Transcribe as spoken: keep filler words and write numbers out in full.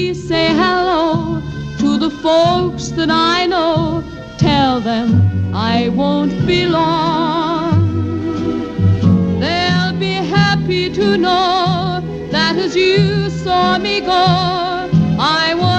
please say hello to the folks that I know. Tell them I won't be long. They'll be happy to know that as you saw me go, I was